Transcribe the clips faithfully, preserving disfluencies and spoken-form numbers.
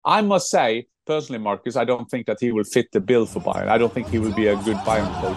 I must say, personally, Marcus, I don't think that he will fit the bill for Bayern. I don't think he will be a good Bayern coach.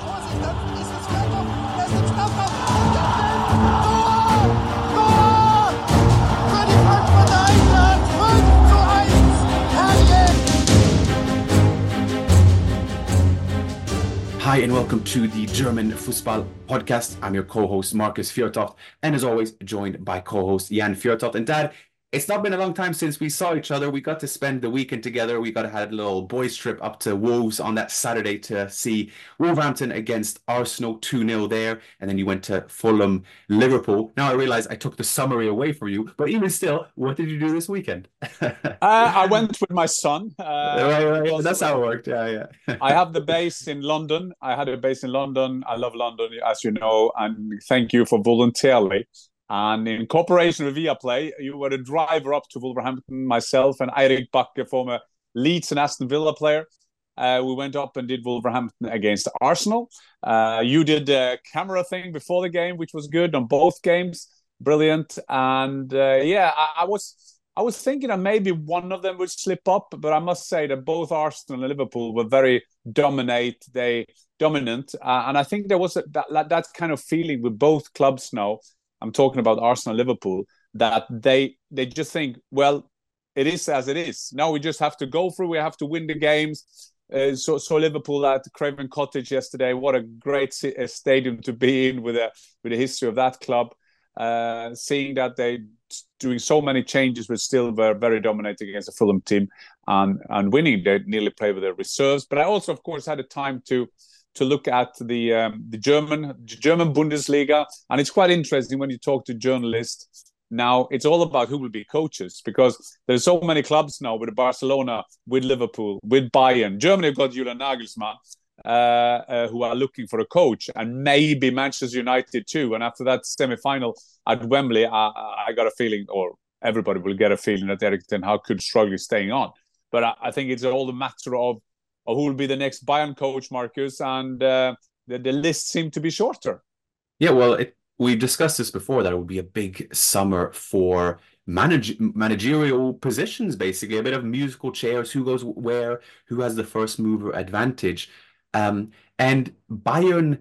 Hi and welcome to the German Fußball podcast. I'm your co-host Marcus Fjørtoft, and as always, joined by co-host Jan Fjørtoft. And Dad, it's not been a long time since we saw each other. We got to spend the weekend together. We got to have a little boys trip up to Wolves on that Saturday to see Wolverhampton against Arsenal two nil there. And then you went to Fulham, Liverpool. Now I realize I took the summary away from you, but even still, what did you do this weekend? uh, I went with my son. Uh, right, right, yeah, that's how it worked. Yeah, yeah. I have the base in London. I had a base in London. I love London, as you know, and thank you for voluntarily. And in cooperation with Viaplay, you were the driver up to Wolverhampton, myself and Eirik Bakke, former Leeds and Aston Villa player. Uh, we went up and did Wolverhampton against Arsenal. Uh, you did the camera thing before the game, which was good on both games. Brilliant. And uh, yeah, I, I was I was thinking that maybe one of them would slip up, but I must say that both Arsenal and Liverpool were very dominate. They dominant. Uh, and I think there was a, that, that kind of feeling with both clubs now. I'm talking about Arsenal, Liverpool, that they they just think, well, it is as it is. Now we just have to go through. We have to win the games. Uh, so, so Liverpool at Craven Cottage yesterday. What a great stadium to be in with a with the history of that club. Uh, seeing that they doing so many changes, but still were very dominating against the Fulham team and and winning. They nearly played with their reserves. But I also, of course, had a time to. to look at the um, the German German Bundesliga. And it's quite interesting when you talk to journalists. Now, it's all about who will be coaches, because there's so many clubs now with Barcelona, with Liverpool, with Bayern. Germany have got Julian Nagelsmann, uh, uh, who are looking for a coach, and maybe Manchester United too. And after that semi-final at Wembley, I, I got a feeling, or everybody will get a feeling, that Erik ten Hag could struggle staying on. But I, I think it's all a matter of or who will be the next Bayern coach, Marcus, and uh, the, the list seemed to be shorter. Yeah, well, it, we discussed this before, that it would be a big summer for manage, managerial positions, basically, a bit of musical chairs, who goes where, who has the first mover advantage. Um, and Bayern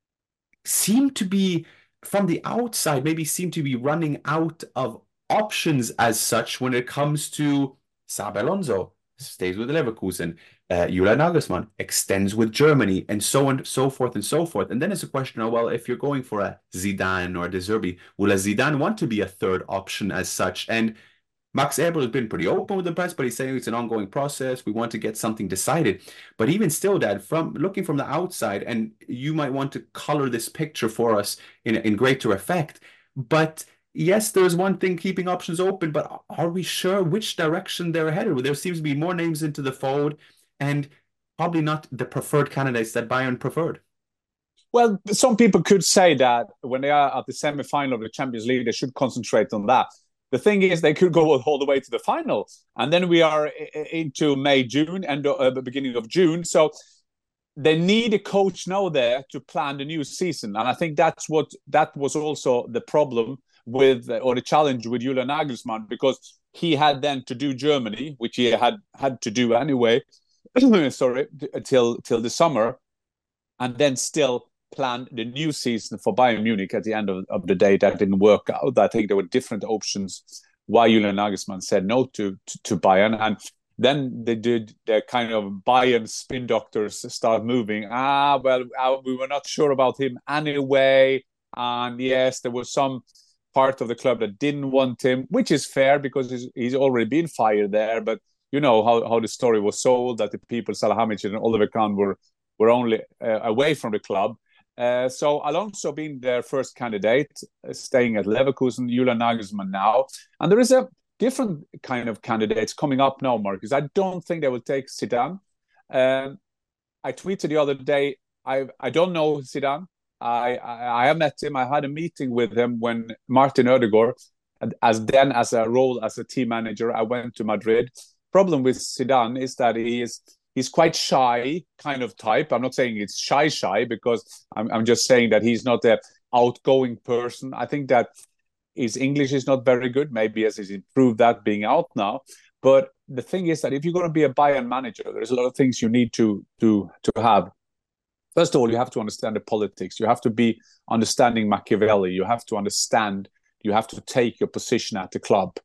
seem to be, from the outside, maybe seem to be running out of options as such when it comes to Xabi Alonso. Stays with Leverkusen. Uh, Julian Nagelsmann extends with Germany, and so on, so forth, and so forth. And then it's a question of, well, if you're going for a Zidane or a De Zerbi, will a Zidane want to be a third option as such? And Max Eberl has been pretty open with the press, but he's saying it's an ongoing process. We want to get something decided. But even still, Dad, from looking from the outside, and you might want to color this picture for us in, in greater effect, but yes, there's one thing keeping options open, but are we sure which direction they're headed? There seems to be more names into the fold, and probably not the preferred candidates that Bayern preferred. Well, some people could say that when they are at the semi-final of the Champions League, they should concentrate on that. The thing is, they could go all the way to the final, and then we are into May, June, and uh, the beginning of June. So they need a coach now there to plan the new season, and I think that's what that was also the problem with, or the challenge with Julian Nagelsmann, because he had then to do Germany, which he had had to do anyway, sorry, till till the summer, and then still plan the new season for Bayern Munich. At the end of, of the day, that didn't work out. I think there were different options why Julian Nagelsmann said no to, to, to Bayern, and then they did the kind of Bayern spin doctors start moving. Ah, well, we were not sure about him anyway, and yes, there was some part of the club that didn't want him, which is fair because he's, he's already been fired there. But you know how, how the story was sold, that the people, Salihamidzic and Oliver Kahn, were, were only uh, away from the club. Uh, so Alonso being their first candidate, uh, staying at Leverkusen, Julian Nagelsmann now. And there is a different kind of candidates coming up now, Marcus. I don't think they will take Zidane. Um, I tweeted the other day, I I don't know Zidane. I, I I have met him. I had a meeting with him when Martin Ødegaard, as then as a role as a team manager, I went to Madrid. Problem with Zidane is that he is he's quite shy kind of type. I'm not saying it's shy shy because I'm I'm just saying that he's not a outgoing person. I think that his English is not very good. Maybe as he's improved that being out now. But the thing is that if you're going to be a Bayern manager, there's a lot of things you need to to to have. First of all, you have to understand the politics. You have to be understanding Machiavelli. You have to understand. You have to take your position at the club.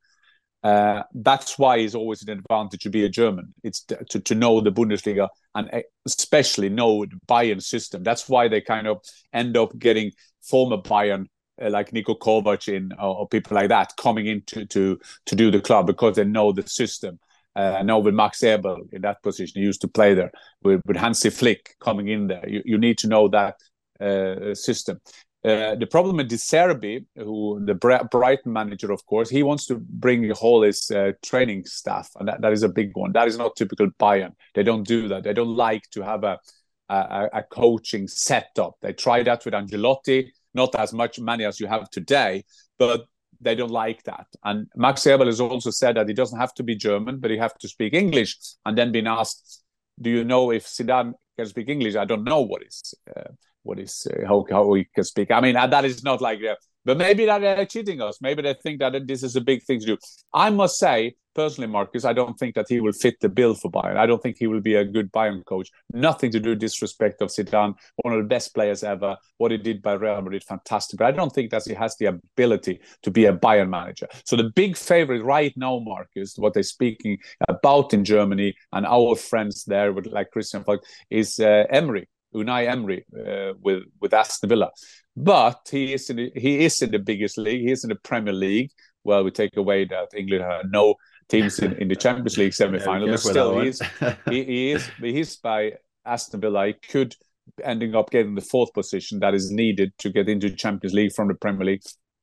Uh, that's why it's always an advantage to be a German. It's to, to know the Bundesliga and especially know the Bayern system. That's why they kind of end up getting former Bayern uh, like Niko Kovac in or, or people like that coming in to, to, to do the club because they know the system. Uh, now with Max Eberl in that position, he used to play there. With, with Hansi Flick coming in there, you, you need to know that uh, system. Uh, the problem with De Zerbi, who the Brighton manager, of course, he wants to bring all his uh, training staff, and that, that is a big one. That is not typical Bayern. They don't do that. They don't like to have a a, a coaching setup. They tried that with Ancelotti, not as much money as you have today, but they don't like that. And Max Eberl has also said that he doesn't have to be German, but he have to speak English. And then been asked, do you know if Zidane can speak English? I don't know what is... Uh, what is uh, how, how we can speak. I mean, that is not like that. But maybe that they're cheating us. Maybe they think that this is a big thing to do. I must say, personally, Marcus, I don't think that he will fit the bill for Bayern. I don't think he will be a good Bayern coach. Nothing to do with disrespect of Zidane, one of the best players ever. What he did by Real Madrid, fantastic. But I don't think that he has the ability to be a Bayern manager. So the big favorite right now, Marcus, what they're speaking about in Germany and our friends there, with like Christian Falk, is uh, Emery. Unai Emery uh, with with Aston Villa, but he is in the, he is in the biggest league. He is in the Premier League. Well, we take away that England had no teams in, in the Champions League semi-final, yeah, but still, he is he, he is he is by Aston Villa. He could ending up getting the fourth position that is needed to get into the Champions League from the Premier League.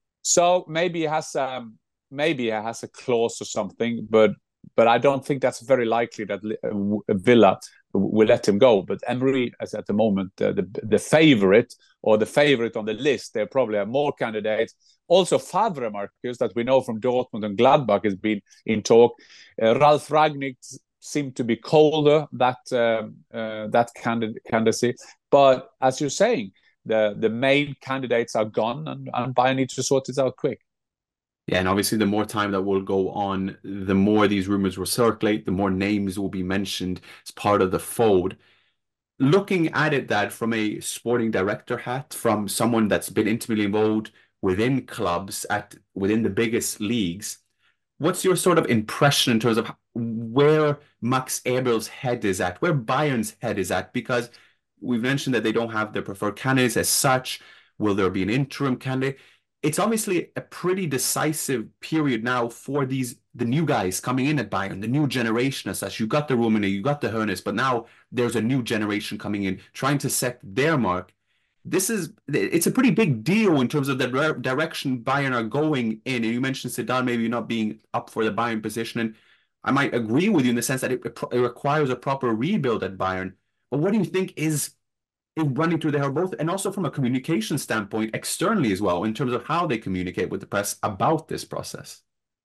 So maybe he has um, maybe he has a clause or something, but but I don't think that's very likely that Villa will let him go. But Emery is at the moment uh, the the favorite or the favorite on the list. There probably have more candidates. Also, Favre, Marcus, that we know from Dortmund and Gladbach, has been in talk. Uh, Ralf Rangnick seemed to be colder that uh, uh, that candid- candidacy. But as you're saying, the the main candidates are gone, and, and Bayern needs to sort it out quick. Yeah, and obviously the more time that will go on, the more these rumors will circulate, the more names will be mentioned as part of the fold. Looking at it that from a sporting director hat, from someone that's been intimately involved within clubs at within the biggest leagues, what's your sort of impression in terms of where Max Eberl's head is at, where Bayern's head is at? Because we've mentioned that they don't have their preferred candidates as such. Will there be an interim candidate? It's obviously a pretty decisive period now for these the new guys coming in at Bayern, the new generation as such. You got the Rummenigge, you got the Hoeneß, but now there's a new generation coming in trying to set their mark. This is it's a pretty big deal in terms of the direction Bayern are going in. And you mentioned Zidane maybe not being up for the Bayern position, and I might agree with you in the sense that it, it requires a proper rebuild at Bayern. But what do you think is running through their head, both and also from a communication standpoint externally as well, in terms of how they communicate with the press about this process?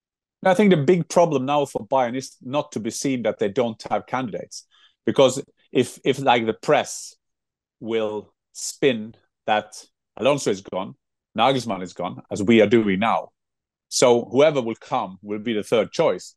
I think the big problem now for Bayern is not to be seen that they don't have candidates, because if if like the press will spin that Alonso is gone, Nagelsmann is gone, as we are doing now, so whoever will come will be the third choice.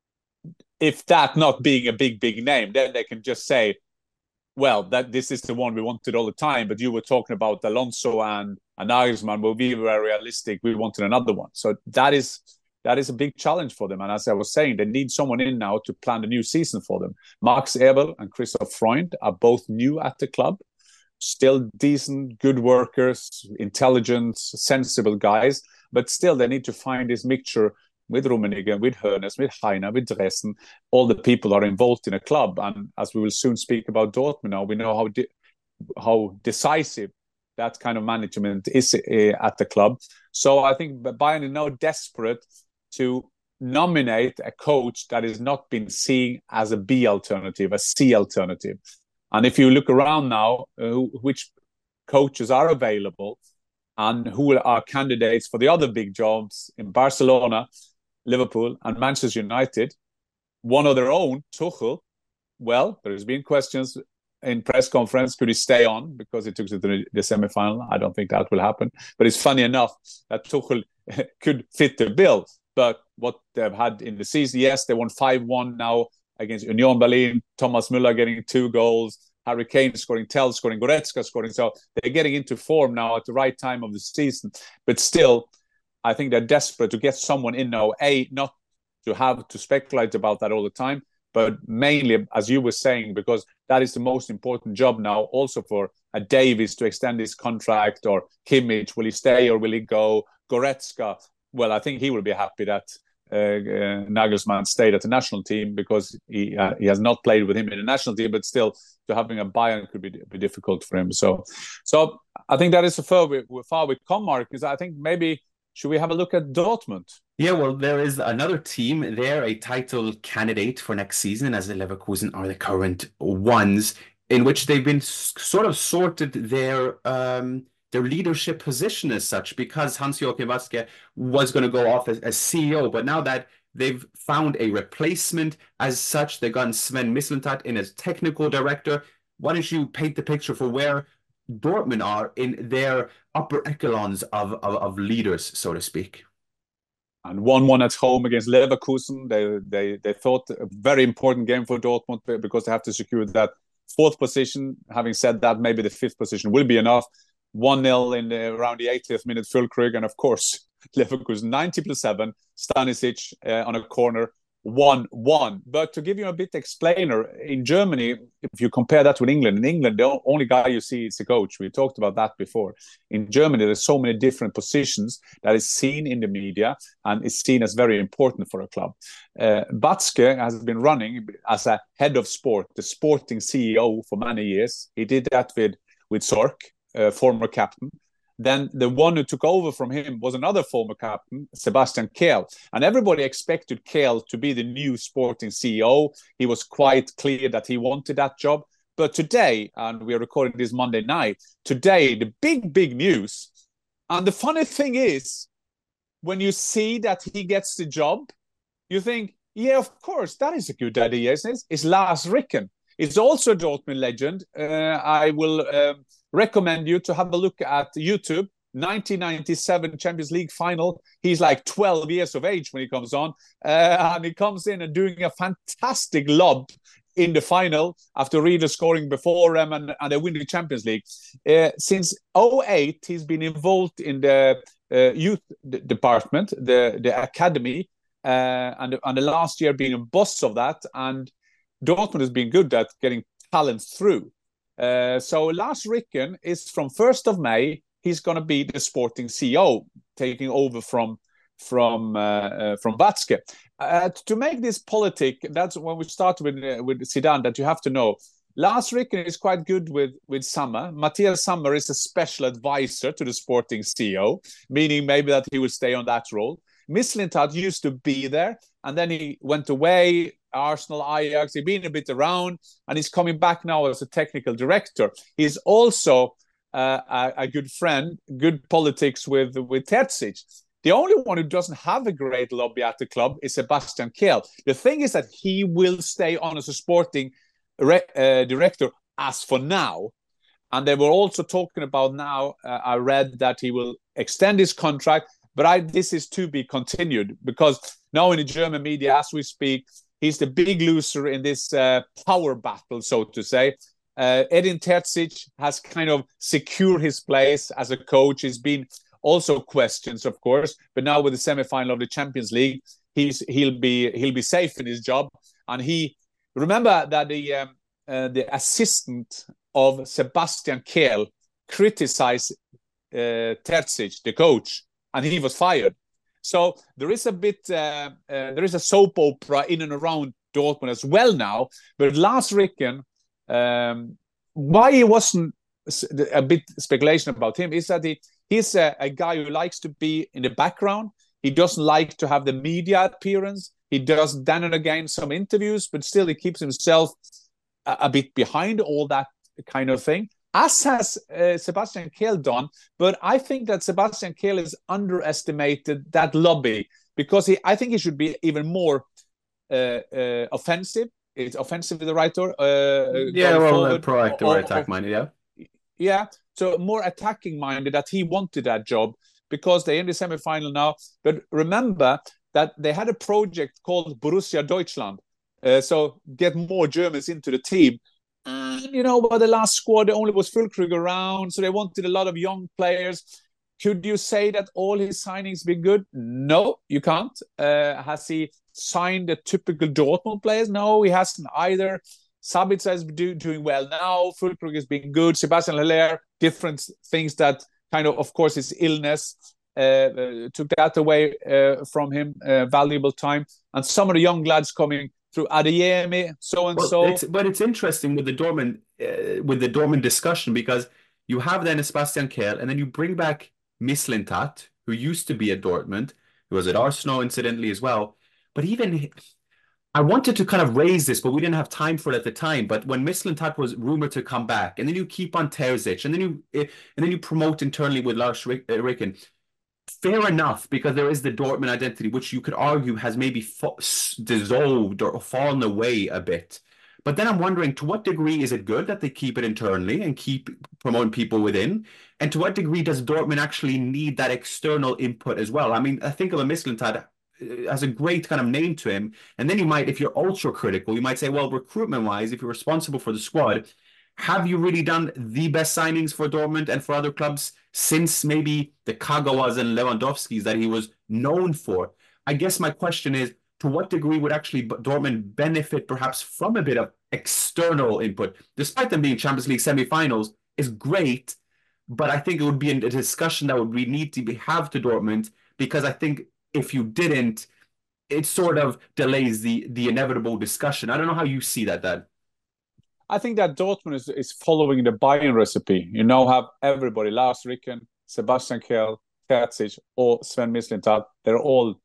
If that not being a big big name, then they can just say, well, that this is the one we wanted all the time, but you were talking about Alonso and, and Nagelsmann. Well, we were realistic. We wanted another one. So that is that is a big challenge for them. And as I was saying, they need someone in now to plan the new season for them. Max Eberl and Christoph Freund are both new at the club, still decent, good workers, intelligent, sensible guys, but still they need to find this mixture with Rummenigge, with Hoeneß, with Heiner, with Dresden. All the people are involved in a club. And as we will soon speak about Dortmund now, we know how de- how decisive that kind of management is uh, at the club. So I think Bayern is now desperate to nominate a coach that is not been seen as a B alternative, a C alternative. And if you look around now, uh, which coaches are available and who are candidates for the other big jobs in Barcelona, Liverpool and Manchester United, one of their own, Tuchel, well, there's been questions in press conference, could he stay on because he took it to the, the semi-final? I don't think that will happen. But it's funny enough that Tuchel could fit the bill. But what they've had in the season, yes, they won five one now against Union Berlin. Thomas Müller getting two goals. Harry Kane scoring, Tell scoring, Goretzka scoring. So they're getting into form now at the right time of the season. But still, I think they're desperate to get someone in now. A, not to have to speculate about that all the time, but mainly, as you were saying, because that is the most important job now, also for a Davies to extend his contract, or Kimmich, will he stay or will he go? Goretzka, well, I think he will be happy that uh, uh, Nagelsmann stayed at the national team, because he uh, he has not played with him in the national team, but still, to having a Bayern could be, be difficult for him. So, so I think that is a far we, far we come, Mark. Because I think maybe should we have a look at Dortmund? Yeah, well, there is another team there, a title candidate for next season, as the Leverkusen are the current ones, in which they've been sort of sorted their um, their leadership position as such, because Hans-Joachim Watzke was going to go off as, as C E O, but now that they've found a replacement as such, they've gotten Sven Mislintat in as technical director. Why don't you paint the picture for where Dortmund are in their upper echelons of, of, of leaders, so to speak? And one one at home against Leverkusen. They they they thought a very important game for Dortmund, because they have to secure that fourth position. Having said that, maybe the fifth position will be enough. one nil in the, around the eightieth minute, Füllkrug, and of course, Leverkusen ninety plus seven, Stanisic uh, on a corner, one one. But to give you a bit explainer, in Germany, if you compare that with England, in England, the only guy you see is the coach. We talked about that before. In Germany, there's so many different positions that is seen in the media and is seen as very important for a club. Uh, Watzke has been running as a head of sport, the sporting C E O for many years. He did that with, with Zorc, uh, former captain. Then the one who took over from him was another former captain, Sebastian Kehl. And everybody expected Kehl to be the new sporting C E O. He was quite clear that he wanted that job. But today, and we are recording this Monday night, today, the big, big news. And the funny thing is, when you see that he gets the job, you think, yeah, of course, that is a good idea, isn't it? It's Lars Ricken. It's also a Dortmund legend. Uh, I will um, recommend you to have a look at YouTube. nineteen ninety-seven Champions League final. He's like twelve years of age when he comes on. Uh, and he comes in and doing a fantastic lob in the final after Rieder scoring before him, and, and they win the Champions League. Uh, since oh eight, he's been involved in the uh, youth d- department, the, the academy, uh, and, and the last year being a boss of that. And Dortmund has been good at getting talents through. Uh, so Lars Ricken is from first of May. He's going to be the sporting C E O, taking over from from uh, uh, from Watzke. Uh, to make this politic, that's when we start with uh, with Zidane. That you have to know. Lars Ricken is quite good with with Sammer. Matthias Sammer is a special advisor to the sporting C E O, meaning maybe that he will stay on that role. Mislintat used to be there, and then he went away. Arsenal, Ajax, he's been a bit around, and he's coming back now as a technical director. He's also uh, a, a good friend, good politics with, with Terzic. The only one who doesn't have a great lobby at the club is Sebastian Kehl. The thing is that he will stay on as a sporting re- uh, director as for now. And they were also talking about now, uh, I read that he will extend his contract, but I, this is to be continued, because now in the German media, as we speak, he's the big loser in this uh, power battle, so to say. Uh, Edin Terzic has kind of secured his place as a coach. He's been also questions, of course, but now with the semi-final of the Champions League, he's he'll be he'll be safe in his job. And he remember that the um, uh, the assistant of Sebastian Kehl criticized uh, Terzic, the coach, and he was fired. So there is a bit, uh, uh, there is a soap opera in and around Dortmund as well now. But Lars Ricken, um, why he wasn't a bit speculation about him is that he, he's a, a guy who likes to be in the background. He doesn't like to have the media appearance. He does then and again some interviews, but still he keeps himself a, a bit behind all that kind of thing. As has uh, Sebastian Kehl done, but I think that Sebastian Kehl has underestimated that lobby, because he, I think he should be even more uh, uh, offensive. Is offensive the right word? Uh, yeah, well, uh, proactive or, or attack minded, yeah. Yeah, so more attacking minded, that he wanted that job, because they're in the semi-final now. But remember, that they had a project called Borussia Deutschland. Uh, so get more Germans into the team. And, you know, by the last squad, there only was Füllkrug around. So they wanted a lot of young players. Could you say that all his signings been good? No, you can't. Uh, has he signed the typical Dortmund players? No, he hasn't either. Sabitzer is do, doing well now. Füllkrug has been good. Sebastian Haller, different things that kind of, of course, his illness uh, uh, took that away uh, from him, uh, valuable time. And some of the young lads coming through, Adeyemi, so and Well, so. it's, but it's interesting with the Dortmund uh, with the Dortmund discussion, because you have then Sebastian Kehl, and then you bring back Mislintat, who used to be at Dortmund, who was at Arsenal incidentally as well. But even I wanted to kind of raise this, but we didn't have time for it at the time. But when Mislintat was rumored to come back, and then you keep on Terzic, and then you and then you promote internally with Lars Ricken. Fair enough, because there is the Dortmund identity, which you could argue has maybe dissolved or fallen away a bit. But then I'm wondering, to what degree is it good that they keep it internally and keep promoting people within? And to what degree does Dortmund actually need that external input as well? I mean, I think of a Mislintat has a great kind of name to him. And then you might, if you're ultra critical, you might say, well, recruitment-wise, if you're responsible for the squad, have you really done the best signings for Dortmund and for other clubs since maybe the Kagawas and Lewandowskis that he was known for? I guess my question is, to what degree would actually Dortmund benefit perhaps from a bit of external input? Despite them being Champions League semi-finals, is great, but I think it would be a discussion that would we need to be, have to Dortmund, because I think if you didn't, it sort of delays the, the inevitable discussion. I don't know how you see that, Dad. I think that Dortmund is, is following the Bayern recipe. You now have everybody, Lars Ricken, Sebastian Kehl, Terzic, or Sven Mislintat. They're all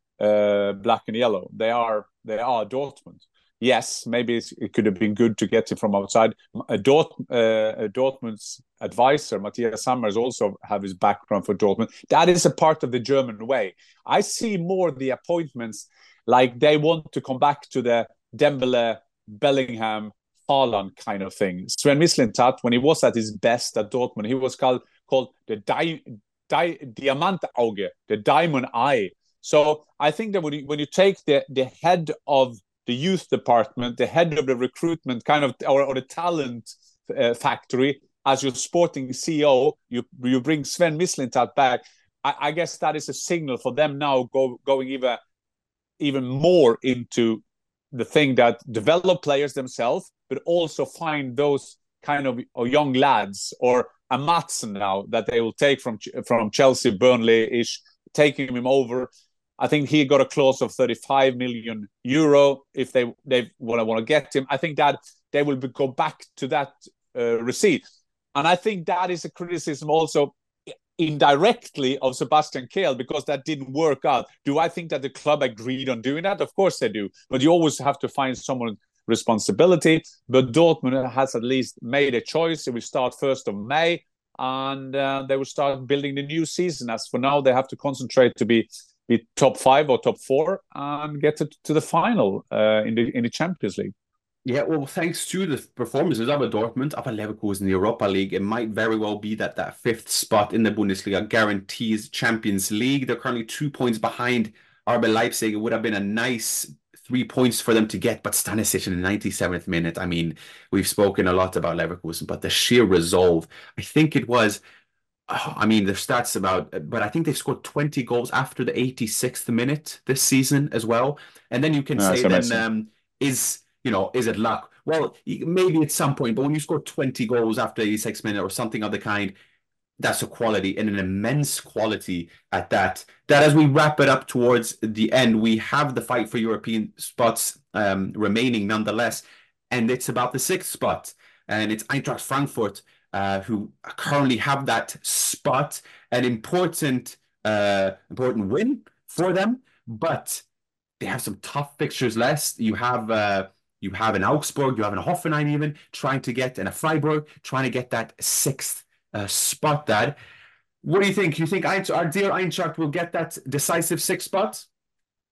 uh, black and yellow. They are they are Dortmund. Yes, maybe it's, it could have been good to get it from outside. A Dort, uh, a Dortmund's advisor, Matthias Hammers, also have his background for Dortmund. That is a part of the German way. I see more the appointments like they want to come back to the Dembele, Bellingham, Haaland kind of thing. Sven Mislintat, when he was at his best at Dortmund, he was called called the di, di, Diamantauge, the diamond eye. So I think that when you, when you take the, the head of the youth department, the head of the recruitment kind of, or, or the talent uh, factory, as your sporting C E O, you you bring Sven Mislintat back. I, I guess that is a signal for them now go, going even, even more into the thing that develop players themselves, but also find those kind of or young lads, or a Maatsen now that they will take from from Chelsea, Burnley-ish, taking him over. I think he got a clause of thirty-five million euro if they they want to want to get him. I think that they will be, go back to that uh, receipt, and I think that is a criticism also indirectly of Sebastian Kehl, because that didn't work out. Do I think that the club agreed on doing that? Of course they do, but you always have to find someone responsibility. But Dortmund has at least made a choice. It will start first of May, and uh, they will start building the new season. As for now, they have to concentrate to be, be top five or top four and get to, to the final uh, in the in the Champions League. Yeah, well, thanks to the performances of Dortmund, of Leverkusen in the Europa League, it might very well be that that fifth spot in the Bundesliga guarantees Champions League. They're currently two points behind R B Leipzig. It would have been a nice three points for them to get, but Stanisic in the ninety-seventh minute. I mean, we've spoken a lot about Leverkusen, but the sheer resolve, I think it was, oh, I mean, the stats about, but I think they've scored twenty goals after the eighty-sixth minute this season as well. And then you can No, say then, um, is... You know, is it luck? Well, maybe at some point, but when you score twenty goals after eighty-six minutes or something of the kind, that's a quality, and an immense quality at that. That as we wrap it up towards the end, we have the fight for European spots um, remaining nonetheless, and it's about the sixth spot, and it's Eintracht Frankfurt uh, who currently have that spot, an important, uh, important win for them, but they have some tough fixtures left. You have... Uh, You have an Augsburg, you have an Hoffenheim even, trying to get, and a Freiburg, trying to get that sixth uh, spot, Dad. What do you think? You think our dear Eintracht will get that decisive sixth spot?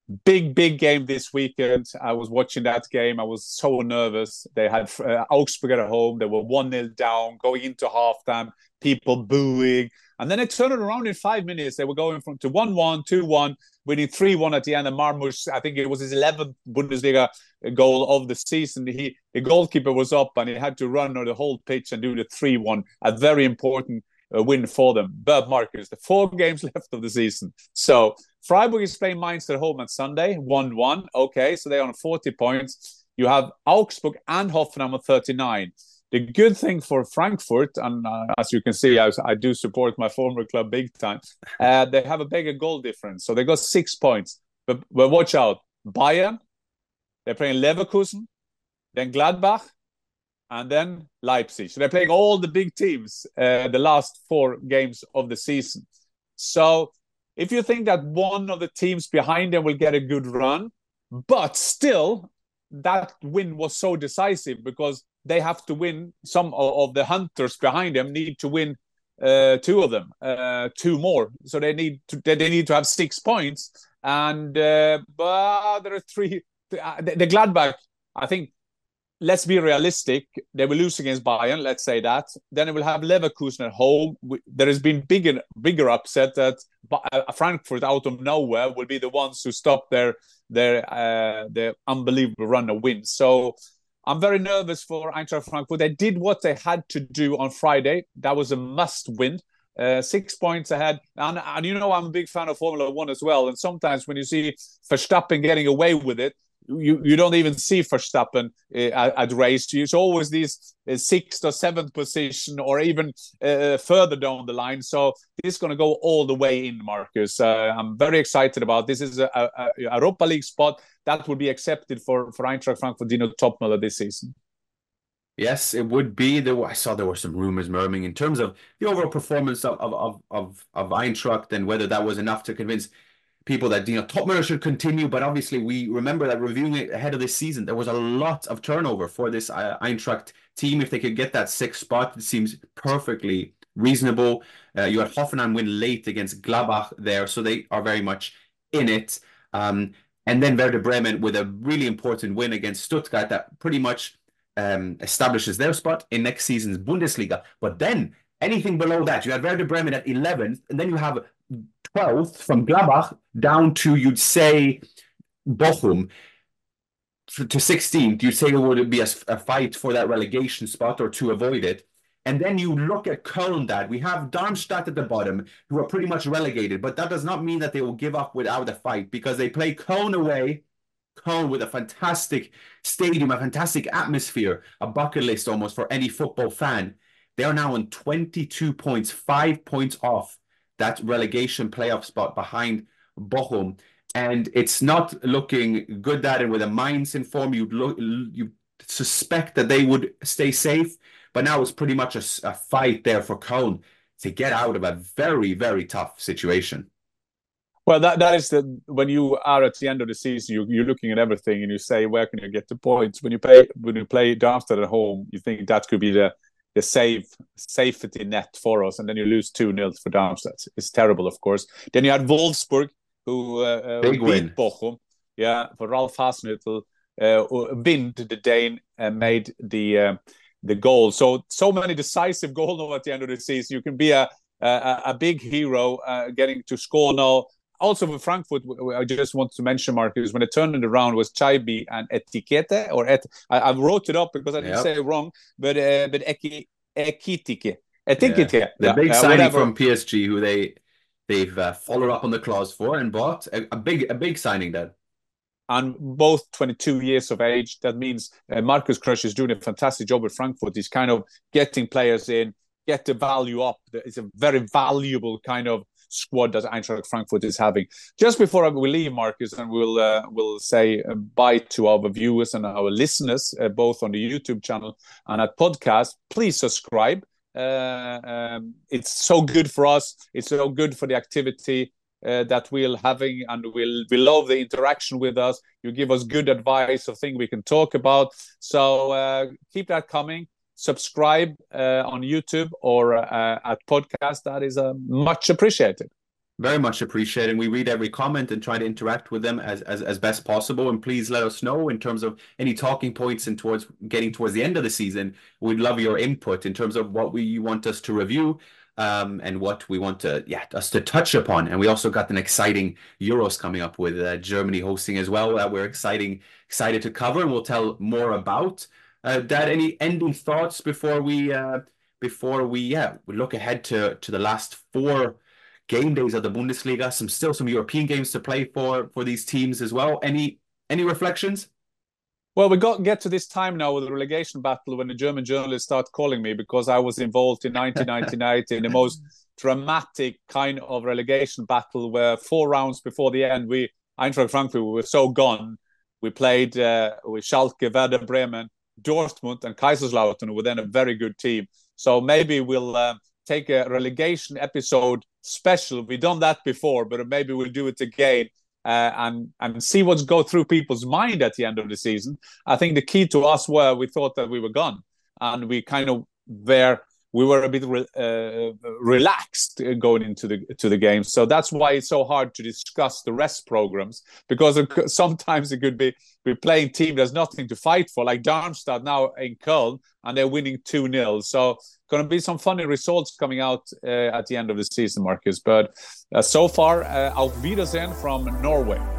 Big, big game this weekend. I was watching that game. I was so nervous. They had uh, Augsburg at home. They were one nil down going into halftime, people booing. And then they turned it around in five minutes. They were going from to one one, two one, winning three one at the end. And Marmoush, I think it was his eleventh Bundesliga goal of the season. He, the goalkeeper was up and he had to run on the whole pitch and do the three one. A very important uh, win for them. But Marcus, the four games left of the season. So Freiburg is playing Mainz at home on Sunday, one one. Okay, so they're on forty points. You have Augsburg and Hoffenheim on thirty-nine. The good thing for Frankfurt, and uh, as you can see, I, I do support my former club big time, uh, they have a bigger goal difference. So they got six points. But, but watch out. Bayern, they're playing Leverkusen, then Gladbach, and then Leipzig. So they're playing all the big teams uh, the last four games of the season. So if you think that one of the teams behind them will get a good run, but still that win was so decisive because they have to win. Some of the hunters behind them need to win uh, two of them, uh, two more. So they need to they need to have six points. And uh, but there are three. The, the Gladbach, I think. Let's be realistic. They will lose against Bayern. Let's say that. Then they will have Leverkusen at home. There has been bigger, bigger upset that Frankfurt out of nowhere will be the ones who stop their their uh, their unbelievable run of wins. So I'm very nervous for Eintracht Frankfurt. They did what they had to do on Friday. That was a must win. Uh, six points ahead. And, and you know, I'm a big fan of Formula One as well. And sometimes when you see Verstappen getting away with it, You you don't even see Verstappen uh, at, at race. It's always these uh, sixth or seventh position or even uh, further down the line. So this is going to go all the way in, Marcus. Uh, I'm very excited about this. This is a, a, a Europa League spot that would be accepted for, for Eintracht Frankfurt, Dino Topmöller this season. Yes, it would be. There, I saw there were some rumors murmuring in terms of the overall performance of of of of, of Eintracht and whether that was enough to convince people that, you know, Topmöller should continue. But obviously, we remember that reviewing it ahead of this season, there was a lot of turnover for this uh, Eintracht team. If they could get that sixth spot, it seems perfectly reasonable. Uh, you had Hoffenheim win late against Gladbach there, so they are very much in it. Um, and then Werder Bremen with a really important win against Stuttgart that pretty much um, establishes their spot in next season's Bundesliga. But then anything below that, you had Werder Bremen at eleventh, and then you have twelfth from Gladbach down to, you'd say, Bochum to sixteenth. You'd say it would be a, a fight for that relegation spot or to avoid it. And then you look at Köln, that we have Darmstadt at the bottom, who are pretty much relegated, but that does not mean that they will give up without a fight, because they play Köln away. Köln with a fantastic stadium, a fantastic atmosphere, a bucket list almost for any football fan. They are now on twenty-two points, five points off that relegation playoff spot behind Bochum. And it's not looking good that, and with a Mainz in form, you'd look, you suspect that they would stay safe. But now it's pretty much a, a fight there for Köln to get out of a very, very tough situation. Well, that, that is the, when you are at the end of the season, you, you're looking at everything and you say, where can you get the points? When you play, when you play Darmstadt at home, you think that could be the the safe safety net for us, and then you lose two nil for Darmstadt. It's terrible, of course. Then you had Wolfsburg, who uh, Big beat win. Bochum. Yeah, for Ralf Hasenhüttl. Uh, Wind, the Dane, uh, made the uh, the goal. So so many decisive goals now at the end of the season. You can be a a, a big hero uh, getting to score now. Also for Frankfurt, I just want to mention, Marcus, when it turned it around was Chaibi and Etiquette, or et, I, I wrote it up because I didn't yep. say it wrong, but uh, but Eki, Ekitike, Etiquette, yeah. the yeah. big uh, signing whatever. from P S G, who they they've uh, followed up on the clause for and bought a, a big a big signing that. And both twenty-two years of age. That means uh, Marcus Krösche is doing a fantastic job with Frankfurt. He's kind of getting players in, get the value up. It's a very valuable kind of squad that Eintracht Frankfurt is having. Just before we leave, Marcus, and we'll uh, we'll say bye to our viewers and our listeners, uh, both on the YouTube channel and at podcast. Please subscribe. Uh, um, it's so good for us. It's so good for the activity uh, that we're having, and we'll we love the interaction with us. You give us good advice of things we can talk about. So uh, keep that coming. Subscribe uh, on YouTube or uh, at podcast. That is uh, much appreciated. Very much appreciated. And we read every comment and try to interact with them as, as as best possible. And please let us know in terms of any talking points and towards getting towards the end of the season. We'd love your input in terms of what we you want us to review, um, and what we want to yeah us to touch upon. And we also got an exciting Euros coming up with uh, Germany hosting as well that we're exciting excited to cover, and we'll tell more about. Uh, Dad, any ending thoughts before we uh, before we yeah we look ahead to to the last four game days of the Bundesliga, some still some European games to play for for these teams as well. Any any reflections? Well, we got get to this time now with the relegation battle when the German journalists start calling me because I was involved in nineteen ninety-nine in the most dramatic kind of relegation battle where four rounds before the end, we Eintracht Frankfurt, we were so gone. We played uh, with Schalke, Werder Bremen, Dortmund, and Kaiserslautern, who were then a very good team. So maybe we'll uh, take a relegation episode special. We've done that before, but maybe we'll do it again uh, and and see what's go through people's mind at the end of the season. I think the key to us were we thought that we were gone, and we kind of were we were a bit re, uh, relaxed going into the to the game. So that's why it's so hard to discuss the rest programs, because it, sometimes it could be we're playing team there's nothing to fight for, like Darmstadt now in Köln, and they're winning two nil. So going to be some funny results coming out uh, at the end of the season, Marcus. But uh, so far, uh, auf Wiedersehen from Norway.